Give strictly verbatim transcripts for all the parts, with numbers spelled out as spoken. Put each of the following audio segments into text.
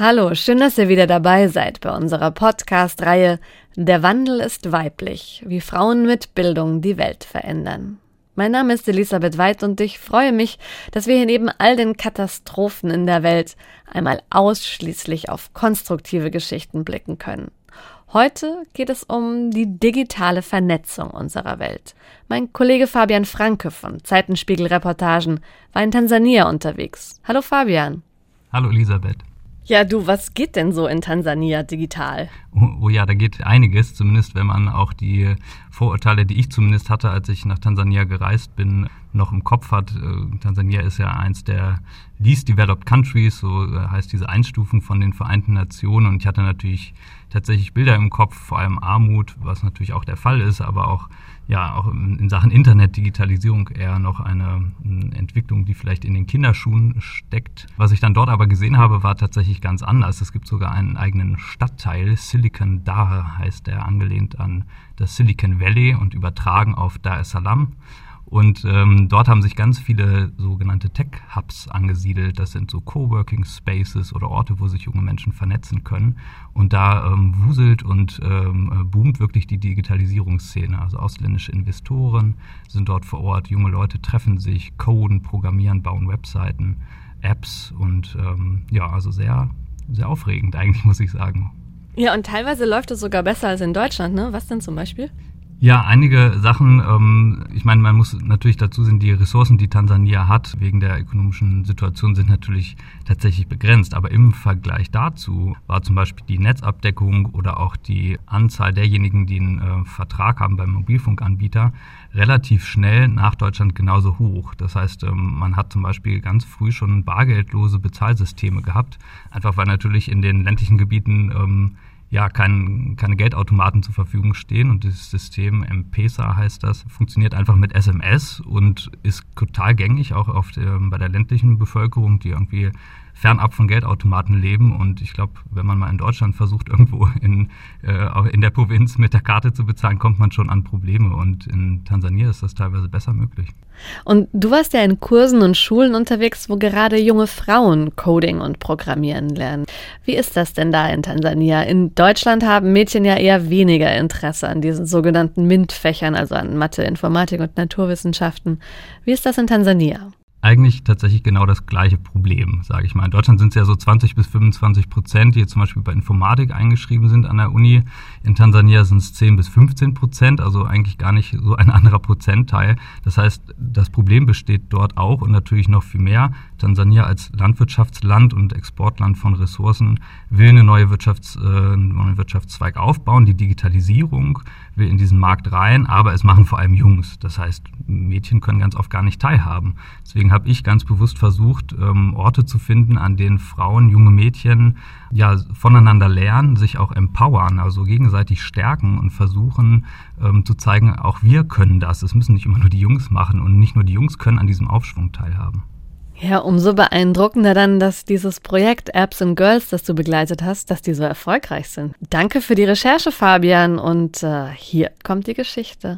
Hallo, schön, dass ihr wieder dabei seid bei unserer Podcast-Reihe Der Wandel ist weiblich, wie Frauen mit Bildung die Welt verändern. Mein Name ist Elisabeth Weid und ich freue mich, dass wir hier neben all den Katastrophen in der Welt einmal ausschließlich auf konstruktive Geschichten blicken können. Heute geht es um die digitale Vernetzung unserer Welt. Mein Kollege Fabian Franke von Zeitenspiegel-Reportagen war in Tansania unterwegs. Hallo Fabian. Hallo Elisabeth. Ja, du, was geht denn so in Tansania digital? Oh, oh ja, da geht einiges, zumindest wenn man auch die Vorurteile, die ich zumindest hatte, als ich nach Tansania gereist bin, noch im Kopf hat. Äh, Tansania ist ja eins der least developed countries, so äh, heißt diese Einstufung von den Vereinten Nationen. Und ich hatte natürlich tatsächlich Bilder im Kopf, vor allem Armut, was natürlich auch der Fall ist, aber auch ja auch in Sachen Internet, Digitalisierung eher noch eine, eine Entwicklung, die vielleicht in den Kinderschuhen steckt. Was ich dann dort aber gesehen habe, war tatsächlich ganz anders. Es gibt sogar einen eigenen Stadtteil, Silicon Dar heißt der, angelehnt an das Silicon Valley und übertragen auf Dar es Salaam. Und ähm, dort haben sich ganz viele sogenannte Tech-Hubs angesiedelt. Das sind so Coworking-Spaces oder Orte, wo sich junge Menschen vernetzen können. Und da ähm, wuselt und ähm, boomt wirklich die Digitalisierungsszene. Also ausländische Investoren sind dort vor Ort, junge Leute treffen sich, coden, programmieren, bauen Webseiten, Apps und ähm, ja, also sehr, sehr aufregend eigentlich, muss ich sagen. Ja, und teilweise läuft es sogar besser als in Deutschland, ne? Was denn zum Beispiel? Ja, einige Sachen, ähm, ich meine, man muss natürlich dazu sehen, die Ressourcen, die Tansania hat, wegen der ökonomischen Situation, sind natürlich tatsächlich begrenzt. Aber im Vergleich dazu war zum Beispiel die Netzabdeckung oder auch die Anzahl derjenigen, die einen äh, Vertrag haben beim Mobilfunkanbieter, relativ schnell nach Deutschland genauso hoch. Das heißt, ähm, man hat zum Beispiel ganz früh schon bargeldlose Bezahlsysteme gehabt, einfach weil natürlich in den ländlichen Gebieten ähm, ja, kein, keine Geldautomaten zur Verfügung stehen und das System M-Pesa heißt das, funktioniert einfach mit S M S und ist total gängig, auch auf der, bei der ländlichen Bevölkerung, die irgendwie fernab von Geldautomaten leben. Und ich glaube, wenn man mal in Deutschland versucht, irgendwo in, äh, in der Provinz mit der Karte zu bezahlen, kommt man schon an Probleme. Und in Tansania ist das teilweise besser möglich. Und du warst ja in Kursen und Schulen unterwegs, wo gerade junge Frauen Coding und Programmieren lernen. Wie ist das denn da in Tansania? In Deutschland haben Mädchen ja eher weniger Interesse an diesen sogenannten MINT-Fächern, also an Mathe, Informatik und Naturwissenschaften. Wie ist das in Tansania? Eigentlich tatsächlich genau das gleiche Problem, sage ich mal. In Deutschland sind es ja so zwanzig bis fünfundzwanzig Prozent, die jetzt zum Beispiel bei Informatik eingeschrieben sind an der Uni. In Tansania sind es zehn bis fünfzehn Prozent, also eigentlich gar nicht so ein anderer Prozentteil. Das heißt, das Problem besteht dort auch und natürlich noch viel mehr. Tansania als Landwirtschaftsland und Exportland von Ressourcen will eine neue Wirtschafts-, äh, einen neuen Wirtschaftszweig aufbauen. Die Digitalisierung will in diesen Markt rein, aber es machen vor allem Jungs. Das heißt, Mädchen können ganz oft gar nicht teilhaben. Deswegen habe ich ganz bewusst versucht, ähm, Orte zu finden, an denen Frauen, junge Mädchen ja voneinander lernen, sich auch empowern, also gegenseitig stärken und versuchen ähm, zu zeigen, auch wir können das. Es müssen nicht immer nur die Jungs machen und nicht nur die Jungs können an diesem Aufschwung teilhaben. Ja, umso beeindruckender dann, dass dieses Projekt Apps and Girls, das du begleitet hast, dass die so erfolgreich sind. Danke für die Recherche, Fabian. Und äh, hier kommt die Geschichte.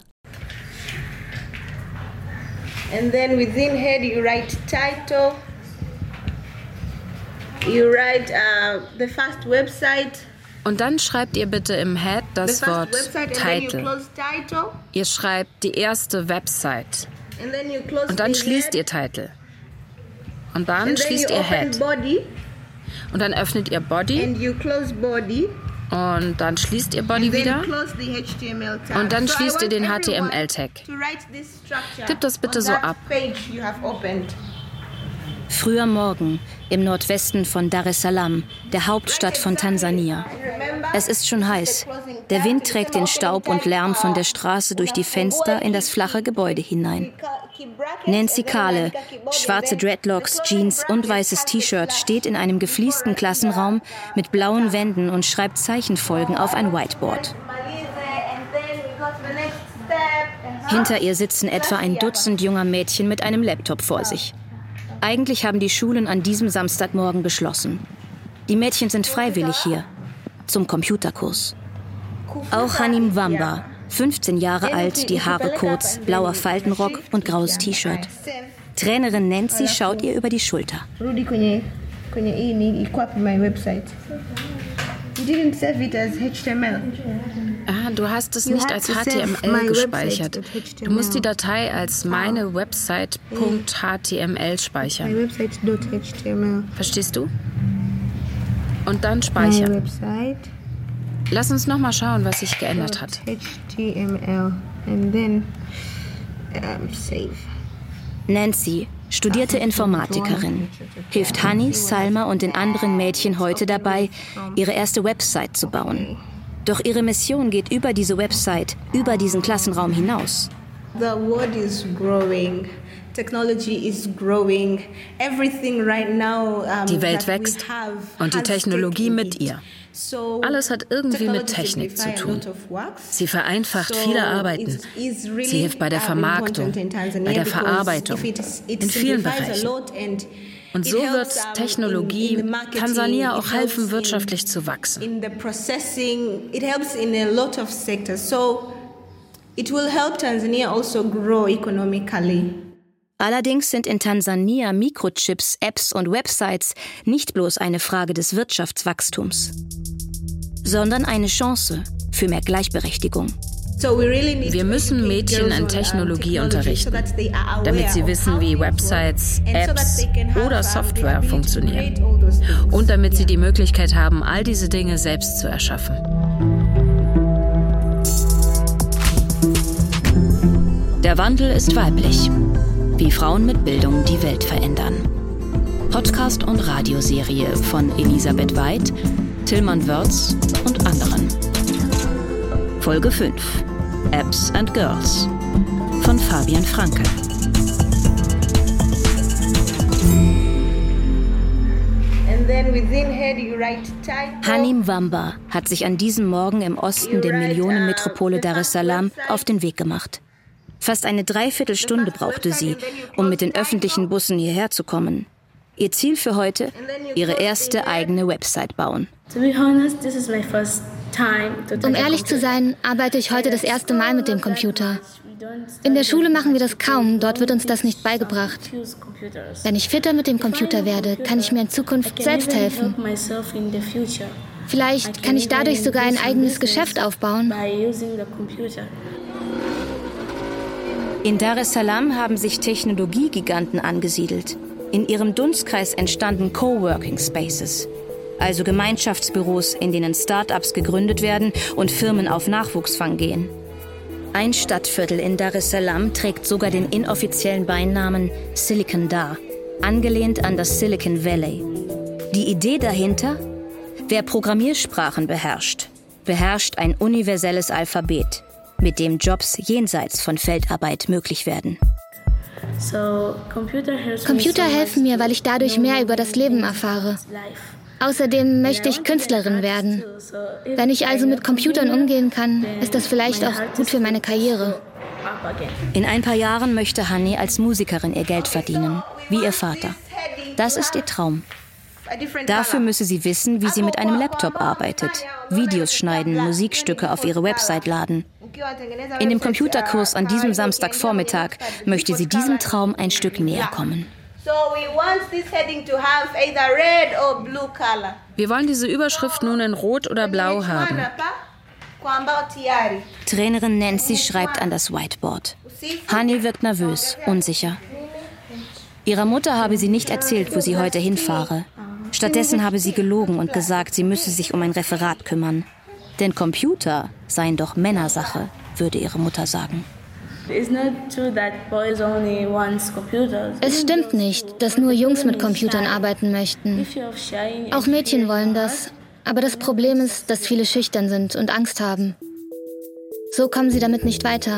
And then within head you write title. You write uh, the first website. Und dann schreibt ihr bitte im Head das Wort Title. Ihr schreibt die erste Website. Und dann schließt ihr Title. Und dann schließt ihr Head. Und dann öffnet ihr Body. Und dann schließt ihr Body wieder. Und dann schließt ihr den H T M L-Tag. Tippt das bitte so ab. Früher Morgen im Nordwesten von Dar es Salaam, der Hauptstadt von Tansania. Es ist schon heiß. Der Wind trägt den Staub und Lärm von der Straße durch die Fenster in das flache Gebäude hinein. Nancy Kahle, schwarze Dreadlocks, Jeans und weißes T-Shirt, steht in einem gefliesten Klassenraum mit blauen Wänden und schreibt Zeichenfolgen auf ein Whiteboard. Hinter ihr sitzen etwa ein Dutzend junger Mädchen mit einem Laptop vor sich. Eigentlich haben die Schulen an diesem Samstagmorgen beschlossen. Die Mädchen sind freiwillig hier, zum Computerkurs. Auch Hanim Wamba, fünfzehn Jahre alt, die Haare kurz, blauer Faltenrock und graues T-Shirt. Trainerin Nancy schaut ihr über die Schulter. kwenye hii iko hapa my website. You didn't save it as H T M L. Ah, du hast es nicht als H T M L gespeichert. Du musst die Datei als meine Website.html speichern. My website.html. Verstehst du? Und dann speichern. My website. Lass uns noch mal schauen, was sich geändert hat. H T M L and then um, save. Nancy, studierte Informatikerin, hilft Hani, Salma und den anderen Mädchen heute dabei, ihre erste Website zu bauen. Doch ihre Mission geht über diese Website, über diesen Klassenraum hinaus. The world is growing. Technology is growing. Everything right now, um, die Welt wächst und die Technologie mit ihr. Alles hat irgendwie mit Technik zu tun. Sie vereinfacht viele Arbeiten. Sie hilft bei der Vermarktung, bei der Verarbeitung, in vielen Bereichen. Und so wird Technologie Tansania auch helfen, wirtschaftlich zu wachsen. It will help Tanzania also grow economically. Allerdings sind in Tansania Mikrochips, Apps und Websites nicht bloß eine Frage des Wirtschaftswachstums, sondern eine Chance für mehr Gleichberechtigung. Wir müssen Mädchen in Technologie unterrichten, damit sie wissen, wie Websites, Apps oder Software funktionieren. Und damit sie die Möglichkeit haben, all diese Dinge selbst zu erschaffen. Der Wandel ist weiblich. Wie Frauen mit Bildung die Welt verändern. Podcast- und Radioserie von Elisabeth Weid, Tilman Wörz und anderen. Folge fünf. Apps and Girls von Fabian Franke. Hani Mwamba hat sich an diesem Morgen im Osten der Millionenmetropole Dar es Salaam auf den Weg gemacht. Fast eine Dreiviertelstunde brauchte sie, um mit den öffentlichen Bussen hierher zu kommen. Ihr Ziel für heute? Ihre erste eigene Website bauen. Um ehrlich zu sein, arbeite ich heute das erste Mal mit dem Computer. In der Schule machen wir das kaum, dort wird uns das nicht beigebracht. Wenn ich fitter mit dem Computer werde, kann ich mir in Zukunft selbst helfen. Vielleicht kann ich dadurch sogar ein eigenes Geschäft aufbauen. In Dar es Salaam haben sich Technologiegiganten angesiedelt. In ihrem Dunstkreis entstanden Coworking Spaces, also Gemeinschaftsbüros, in denen Start-ups gegründet werden und Firmen auf Nachwuchsfang gehen. Ein Stadtviertel in Dar es Salaam trägt sogar den inoffiziellen Beinamen Silicon Dar, angelehnt an das Silicon Valley. Die Idee dahinter? Wer Programmiersprachen beherrscht, beherrscht ein universelles Alphabet, mit dem Jobs jenseits von Feldarbeit möglich werden. Computer helfen mir, weil ich dadurch mehr über das Leben erfahre. Außerdem möchte ich Künstlerin werden. Wenn ich also mit Computern umgehen kann, ist das vielleicht auch gut für meine Karriere. In ein paar Jahren möchte Hani als Musikerin ihr Geld verdienen, wie ihr Vater. Das ist ihr Traum. Dafür müsse sie wissen, wie sie mit einem Laptop arbeitet, Videos schneiden, Musikstücke auf ihre Website laden. In dem Computerkurs an diesem Samstagvormittag möchte sie diesem Traum ein Stück näher kommen. Wir wollen diese Überschrift nun in Rot oder Blau haben. Trainerin Nancy schreibt an das Whiteboard. Hani wirkt nervös, unsicher. Ihrer Mutter habe sie nicht erzählt, wo sie heute hinfahre. Stattdessen habe sie gelogen und gesagt, sie müsse sich um ein Referat kümmern. Denn Computer seien doch Männersache, würde ihre Mutter sagen. Es stimmt nicht, dass nur Jungs mit Computern arbeiten möchten. Auch Mädchen wollen das. Aber das Problem ist, dass viele schüchtern sind und Angst haben. So kommen sie damit nicht weiter.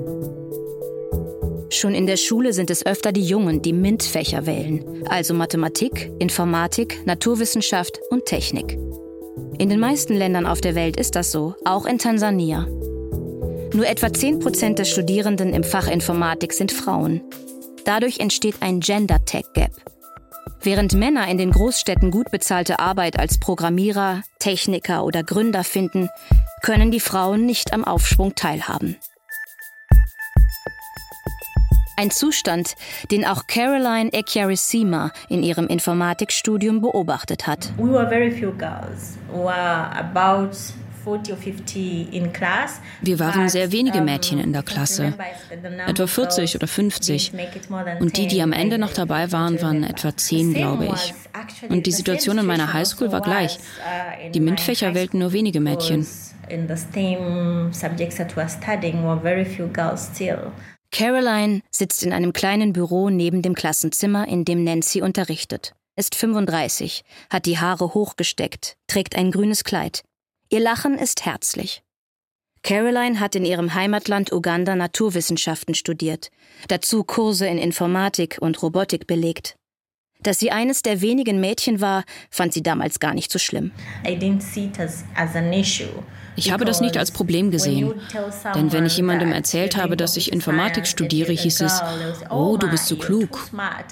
Schon in der Schule sind es öfter die Jungen, die MINT-Fächer wählen, also Mathematik, Informatik, Naturwissenschaft und Technik. In den meisten Ländern auf der Welt ist das so, auch in Tansania. Nur etwa zehn Prozent der Studierenden im Fach Informatik sind Frauen. Dadurch entsteht ein Gender-Tech-Gap. Während Männer in den Großstädten gut bezahlte Arbeit als Programmierer, Techniker oder Gründer finden, können die Frauen nicht am Aufschwung teilhaben. Ein Zustand, den auch Caroline Echiarissima in ihrem Informatikstudium beobachtet hat. We were very few girls. We were about forty or fifty in class. Wir waren sehr wenige Mädchen in der Klasse, etwa vierzig oder fünfzig. Und die, die am Ende noch dabei waren, waren etwa zehn, glaube ich. Und die Situation in meiner Highschool war gleich. Die MINT-Fächer wählten nur wenige Mädchen. Caroline sitzt in einem kleinen Büro neben dem Klassenzimmer, in dem Nancy unterrichtet. Ist fünfunddreißig, hat die Haare hochgesteckt, trägt ein grünes Kleid. Ihr Lachen ist herzlich. Caroline hat in ihrem Heimatland Uganda Naturwissenschaften studiert, dazu Kurse in Informatik und Robotik belegt. Dass sie eines der wenigen Mädchen war, fand sie damals gar nicht so schlimm. Ich habe das nicht als Problem gesehen, denn wenn ich jemandem erzählt habe, dass ich Informatik studiere, hieß es, oh, du bist so klug.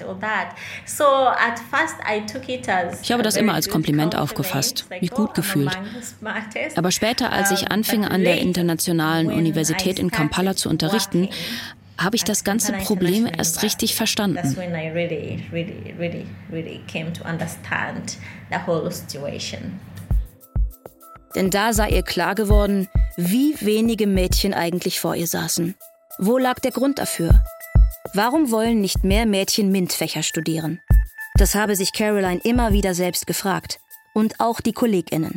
Ich habe das immer als Kompliment aufgefasst, mich gut gefühlt. Aber später, als ich anfing, an der Internationalen Universität in Kampala zu unterrichten, habe ich das ganze Problem erst richtig verstanden. Denn da sei ihr klar geworden, wie wenige Mädchen eigentlich vor ihr saßen. Wo lag der Grund dafür? Warum wollen nicht mehr Mädchen MINT-Fächer studieren? Das habe sich Caroline immer wieder selbst gefragt. Und auch die KollegInnen.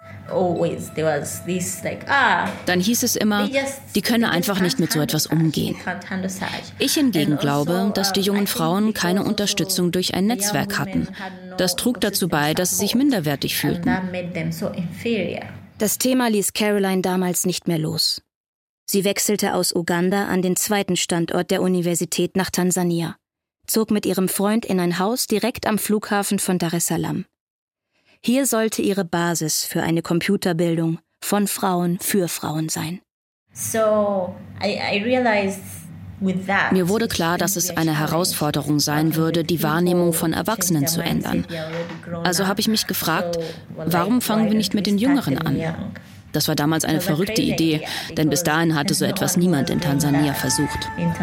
Dann hieß es immer, die könne einfach nicht mit so etwas umgehen. Ich hingegen glaube, dass die jungen Frauen keine Unterstützung durch ein Netzwerk hatten. Das trug dazu bei, dass sie sich minderwertig fühlten. Das Thema ließ Caroline damals nicht mehr los. Sie wechselte aus Uganda an den zweiten Standort der Universität nach Tansania, zog mit ihrem Freund in ein Haus direkt am Flughafen von Dar es Salaam. Hier sollte ihre Basis für eine Computerbildung von Frauen für Frauen sein. Mir wurde klar, dass es eine Herausforderung sein würde, die Wahrnehmung von Erwachsenen zu ändern. Also habe ich mich gefragt, warum fangen wir nicht mit den Jüngeren an? Das war damals eine verrückte Idee, denn bis dahin hatte so etwas niemand in Tansania versucht.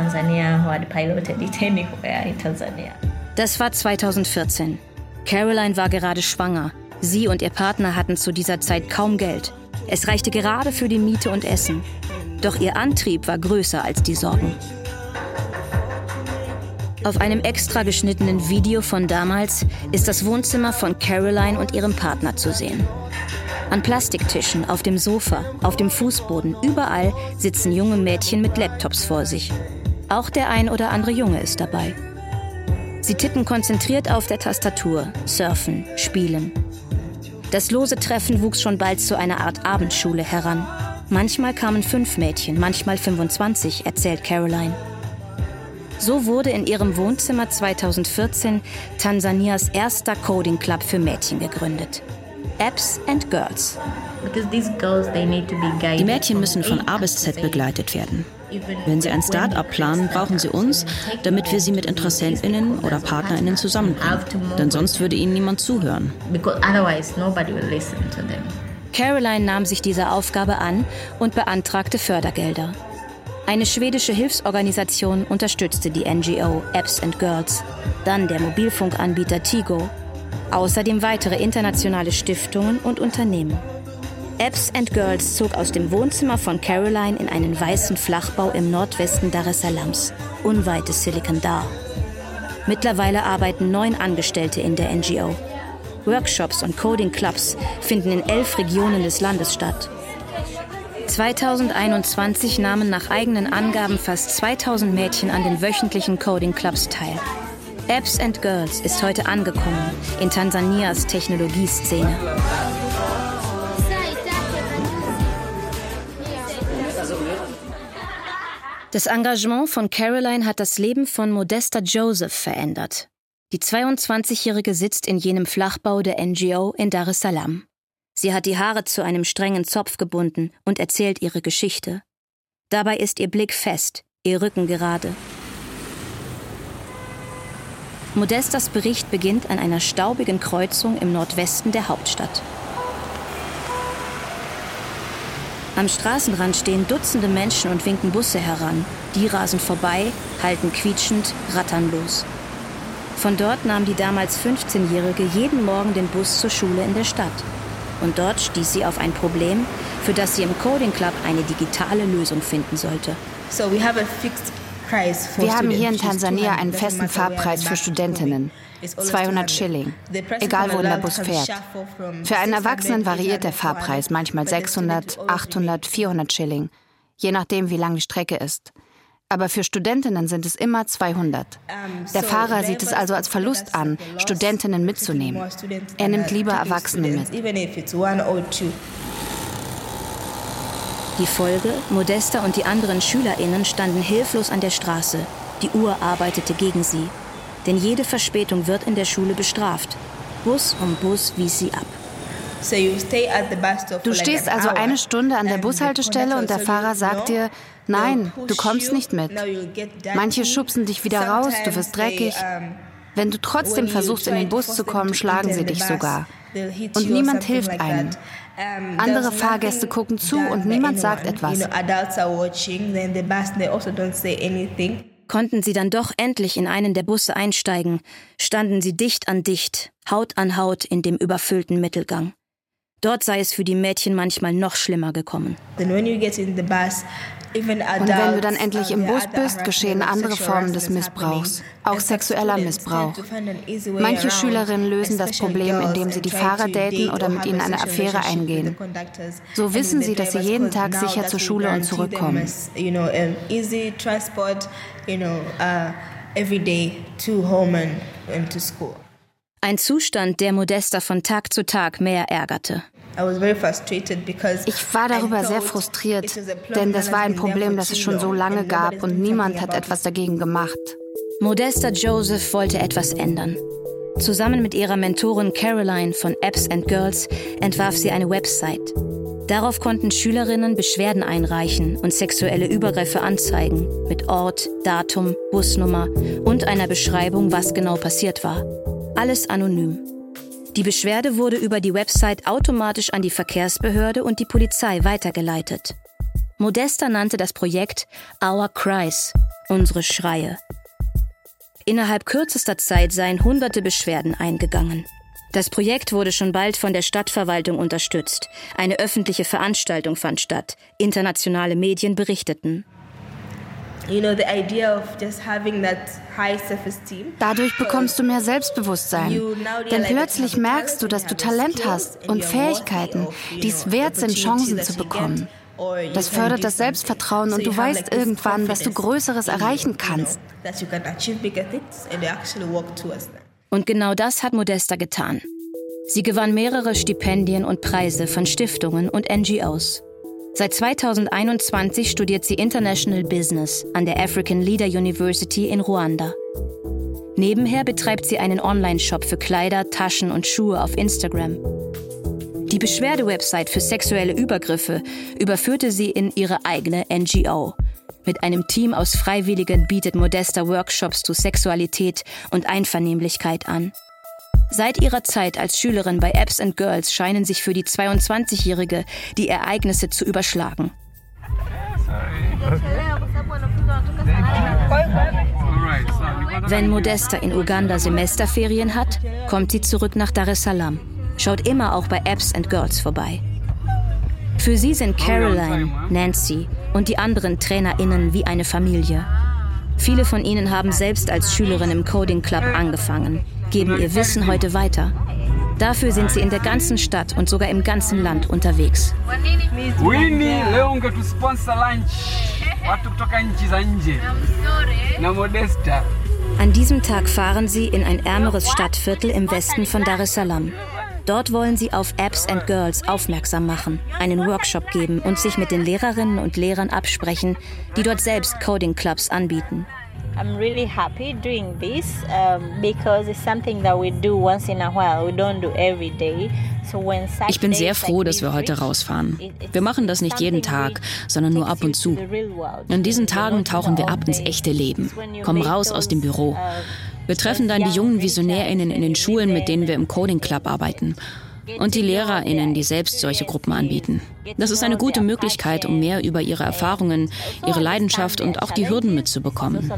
Das war zweitausendvierzehn. Caroline war gerade schwanger. Sie und ihr Partner hatten zu dieser Zeit kaum Geld. Es reichte gerade für die Miete und Essen. Doch ihr Antrieb war größer als die Sorgen. Auf einem extra geschnittenen Video von damals ist das Wohnzimmer von Caroline und ihrem Partner zu sehen. An Plastiktischen, auf dem Sofa, auf dem Fußboden, überall sitzen junge Mädchen mit Laptops vor sich. Auch der ein oder andere Junge ist dabei. Sie tippen konzentriert auf der Tastatur, surfen, spielen. Das lose Treffen wuchs schon bald zu einer Art Abendschule heran. Manchmal kamen fünf Mädchen, manchmal fünfundzwanzig, erzählt Caroline. So wurde in ihrem Wohnzimmer zweitausendvierzehn Tansanias erster Coding Club für Mädchen gegründet. Apps and Girls. Die Mädchen müssen von A bis Z begleitet werden. Wenn sie ein Start-up planen, brauchen sie uns, damit wir sie mit InteressentInnen oder PartnerInnen zusammenbringen. Denn sonst würde ihnen niemand zuhören. Caroline nahm sich dieser Aufgabe an und beantragte Fördergelder. Eine schwedische Hilfsorganisation unterstützte die N G O Apps and Girls, dann der Mobilfunkanbieter Tigo, außerdem weitere internationale Stiftungen und Unternehmen. Apps and Girls zog aus dem Wohnzimmer von Caroline in einen weißen Flachbau im Nordwesten Dar es Salaams, unweit des Silicon Dar. Mittlerweile arbeiten neun Angestellte in der N G O. Workshops und Coding-Clubs finden in elf Regionen des Landes statt. zweitausendeinundzwanzig nahmen nach eigenen Angaben fast zweitausend Mädchen an den wöchentlichen Coding-Clubs teil. Apps and Girls ist heute angekommen in Tansanias Technologieszene. Das Engagement von Caroline hat das Leben von Modesta Joseph verändert. Die zweiundzwanzigjährige sitzt in jenem Flachbau der N G O in Dar es Salaam. Sie hat die Haare zu einem strengen Zopf gebunden und erzählt ihre Geschichte. Dabei ist ihr Blick fest, ihr Rücken gerade. Modestas Bericht beginnt an einer staubigen Kreuzung im Nordwesten der Hauptstadt. Am Straßenrand stehen Dutzende Menschen und winken Busse heran. Die rasen vorbei, halten quietschend, rattern los. Von dort nahm die damals fünfzehnjährige jeden Morgen den Bus zur Schule in der Stadt. Und dort stieß sie auf ein Problem, für das sie im Coding Club eine digitale Lösung finden sollte. Wir haben hier in Tansania einen festen Fahrpreis für Studentinnen. zweihundert Schilling, egal wohin der Bus fährt. Für einen Erwachsenen variiert der Fahrpreis manchmal sechshundert, achthundert, vierhundert Schilling, je nachdem, wie lang die Strecke ist. Aber für Studentinnen sind es immer zweihundert. Der Fahrer sieht es also als Verlust an, Studentinnen mitzunehmen. Er nimmt lieber Erwachsene mit. Die Folge: Modesta und die anderen SchülerInnen standen hilflos an der Straße. Die Uhr arbeitete gegen sie. Denn jede Verspätung wird in der Schule bestraft. Bus um Bus wies sie ab. Du stehst also eine Stunde an der Bushaltestelle und der Fahrer sagt dir, nein, du kommst nicht mit. Manche schubsen dich wieder raus, du wirst dreckig. Wenn du trotzdem versuchst, in den Bus zu kommen, schlagen sie dich sogar. Und niemand hilft einem. Andere Fahrgäste gucken zu und niemand sagt etwas. Konnten sie dann doch endlich in einen der Busse einsteigen, standen sie dicht an dicht, Haut an Haut in dem überfüllten Mittelgang. Dort sei es für die Mädchen manchmal noch schlimmer gekommen. Und wenn du dann endlich im Bus bist, geschehen andere Formen des Missbrauchs, auch sexueller Missbrauch. Manche Schülerinnen lösen das Problem, indem sie die Fahrer daten oder mit ihnen eine Affäre eingehen. So wissen sie, dass sie jeden Tag sicher zur Schule und zurückkommen. Ein Zustand, der Modesta von Tag zu Tag mehr ärgerte. Ich war darüber sehr frustriert, denn das war ein Problem, das es schon so lange gab und niemand hat etwas dagegen gemacht. Modesta Joseph wollte etwas ändern. Zusammen mit ihrer Mentorin Caroline von Apps and Girls entwarf sie eine Website. Darauf konnten Schülerinnen Beschwerden einreichen und sexuelle Übergriffe anzeigen, mit Ort, Datum, Busnummer und einer Beschreibung, was genau passiert war. Alles anonym. Die Beschwerde wurde über die Website automatisch an die Verkehrsbehörde und die Polizei weitergeleitet. Modesta nannte das Projekt Our Cries, unsere Schreie. Innerhalb kürzester Zeit seien hunderte Beschwerden eingegangen. Das Projekt wurde schon bald von der Stadtverwaltung unterstützt. Eine öffentliche Veranstaltung fand statt. Internationale Medien berichteten. Dadurch bekommst du mehr Selbstbewusstsein. Denn plötzlich merkst du, dass du Talent hast und Fähigkeiten, die es wert sind, Chancen zu bekommen. Das fördert das Selbstvertrauen und du weißt irgendwann, dass du Größeres erreichen kannst. Und genau das hat Modesta getan. Sie gewann mehrere Stipendien und Preise von Stiftungen und N G Os. Seit zweitausendeinundzwanzig studiert sie International Business an der African Leader University in Ruanda. Nebenher betreibt sie einen Online-Shop für Kleider, Taschen und Schuhe auf Instagram. Die Beschwerdewebsite für sexuelle Übergriffe überführte sie in ihre eigene N G O. Mit einem Team aus Freiwilligen bietet Modesta Workshops zu Sexualität und Einvernehmlichkeit an. Seit ihrer Zeit als Schülerin bei Apps and Girls scheinen sich für die zweiundzwanzigjährige die Ereignisse zu überschlagen. Wenn Modesta in Uganda Semesterferien hat, kommt sie zurück nach Dar es Salaam, schaut immer auch bei Apps and Girls vorbei. Für sie sind Caroline, Nancy und die anderen TrainerInnen wie eine Familie. Viele von ihnen haben selbst als Schülerin im Coding Club angefangen, geben ihr Wissen heute weiter. Dafür sind sie in der ganzen Stadt und sogar im ganzen Land unterwegs. An diesem Tag fahren sie in ein ärmeres Stadtviertel im Westen von Dar es Salaam. Dort wollen sie auf Apps and Girls aufmerksam machen, einen Workshop geben und sich mit den Lehrerinnen und Lehrern absprechen, die dort selbst Coding Clubs anbieten. I'm really happy doing this um, because it's something that we do once in a while. We don't do every day. So when ich bin sehr froh, dass wir heute rausfahren. Wir machen das nicht jeden Tag, sondern nur ab und zu. An diesen Tagen tauchen wir ab ins echte Leben, kommen raus aus dem Büro. Wir treffen dann die jungen VisionärInnen in den Schulen, mit denen wir im Coding Club arbeiten. Und die LehrerInnen, die selbst solche Gruppen anbieten. Das ist eine gute Möglichkeit, um mehr über ihre Erfahrungen, ihre Leidenschaft und auch die Hürden mitzubekommen.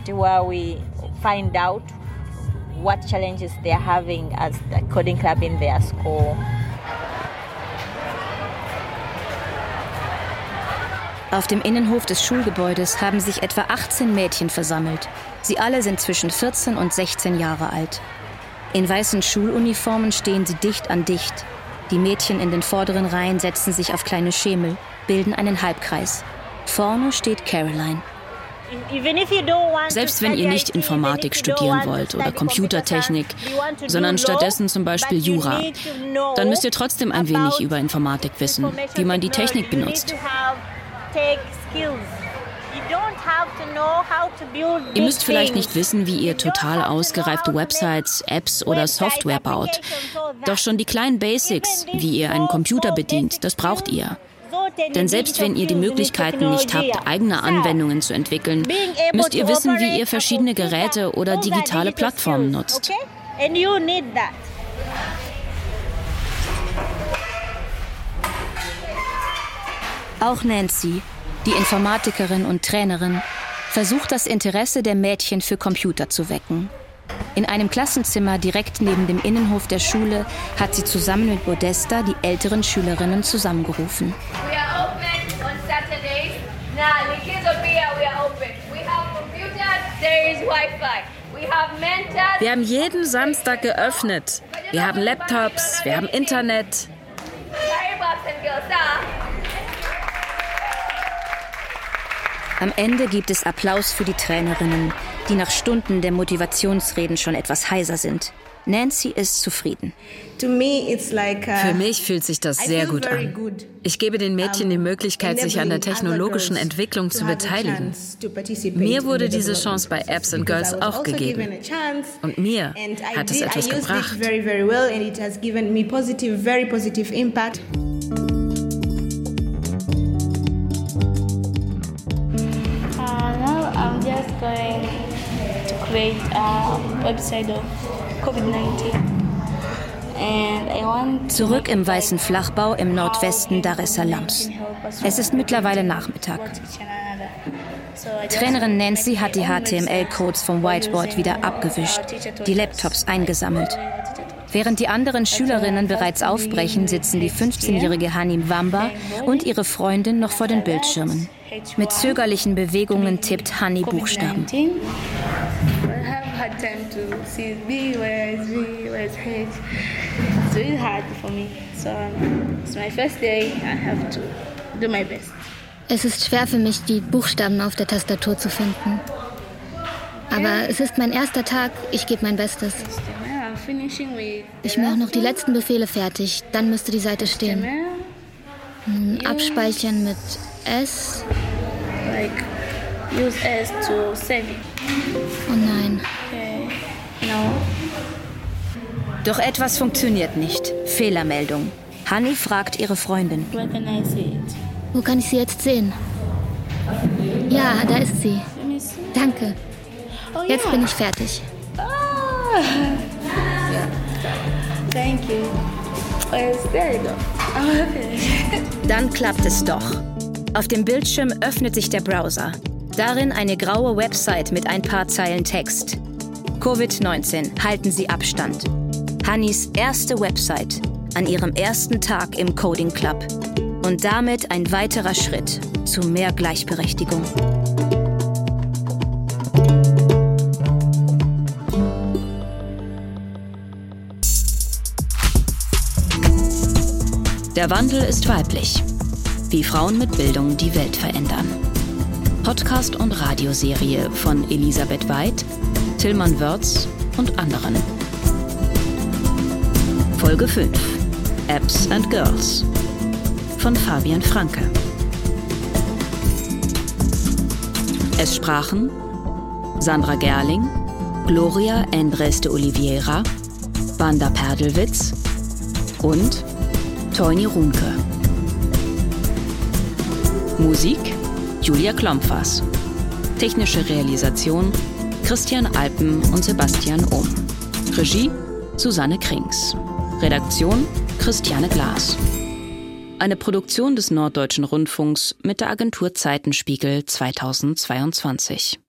Auf dem Innenhof des Schulgebäudes haben sich etwa achtzehn Mädchen versammelt. Sie alle sind zwischen vierzehn und sechzehn Jahre alt. In weißen Schuluniformen stehen sie dicht an dicht. Die Mädchen in den vorderen Reihen setzen sich auf kleine Schemel, bilden einen Halbkreis. Vorne steht Caroline. Selbst wenn ihr nicht Informatik studieren wollt oder Computertechnik, sondern stattdessen zum Beispiel Jura, dann müsst ihr trotzdem ein wenig über Informatik wissen, wie man die Technik benutzt. Ihr müsst vielleicht nicht wissen, wie ihr total ausgereifte Websites, Apps oder Software baut. Doch schon die kleinen Basics, wie ihr einen Computer bedient, das braucht ihr. Denn selbst wenn ihr die Möglichkeiten nicht habt, eigene Anwendungen zu entwickeln, müsst ihr wissen, wie ihr verschiedene Geräte oder digitale Plattformen nutzt. Auch Nancy, die Informatikerin und Trainerin, versucht das Interesse der Mädchen für Computer zu wecken. In einem Klassenzimmer direkt neben dem Innenhof der Schule hat sie zusammen mit Modesta die älteren Schülerinnen zusammengerufen. Wir haben jeden Samstag geöffnet. Wir haben Laptops, wir haben Internet. Am Ende gibt es Applaus für die Trainerinnen, die nach Stunden der Motivationsreden schon etwas heiser sind. Nancy ist zufrieden. Für mich fühlt sich das sehr gut an. Ich gebe den Mädchen die Möglichkeit, sich an der technologischen Entwicklung zu beteiligen. Mir wurde diese Chance bei Apps and Girls auch gegeben. Und mir hat es etwas gebracht. Going to create a website of COVID nineteen. And I want Zurück im weißen Flachbau im Nordwesten Dar es Salams. Es ist mittlerweile Nachmittag. Trainerin Nancy hat die H T M L-Codes vom Whiteboard wieder abgewischt, die Laptops eingesammelt. Während die anderen Schülerinnen bereits aufbrechen, sitzen die fünfzehnjährige Hani Wamba und ihre Freundin noch vor den Bildschirmen. Mit zögerlichen Bewegungen tippt Hani Buchstaben. Es ist schwer für mich, die Buchstaben auf der Tastatur zu finden. Aber es ist mein erster Tag, ich gebe mein Bestes. Ich mache noch die letzten Befehle fertig, dann müsste die Seite stehen. Nun abspeichern mit S. Oh nein. Doch etwas funktioniert nicht. Fehlermeldung. Hani fragt ihre Freundin. Wo kann ich sie jetzt sehen? Ja, da ist sie. Danke. Jetzt bin ich fertig. Thank you. Dann klappt es doch. Auf dem Bildschirm öffnet sich der Browser. Darin eine graue Website mit ein paar Zeilen Text. Covid neunzehn, halten Sie Abstand. Hannis erste Website an ihrem ersten Tag im Coding Club. Und damit ein weiterer Schritt zu mehr Gleichberechtigung. Der Wandel ist weiblich. Wie Frauen mit Bildung die Welt verändern. Podcast- und Radioserie von Elisabeth Weid, Tilman Wörz und anderen. Folge fünf. Apps and Girls von Fabian Franke. Es sprachen Sandra Gerling, Gloria Endres de Oliveira, Wanda Perdelwitz und Toini Runke. Musik Julia Klompfers. Technische Realisation Christian Alpen und Sebastian Ohm. Regie Susanne Krings. Redaktion Christiane Glas. Eine Produktion des Norddeutschen Rundfunks mit der Agentur Zeitenspiegel zweitausendzweiundzwanzig.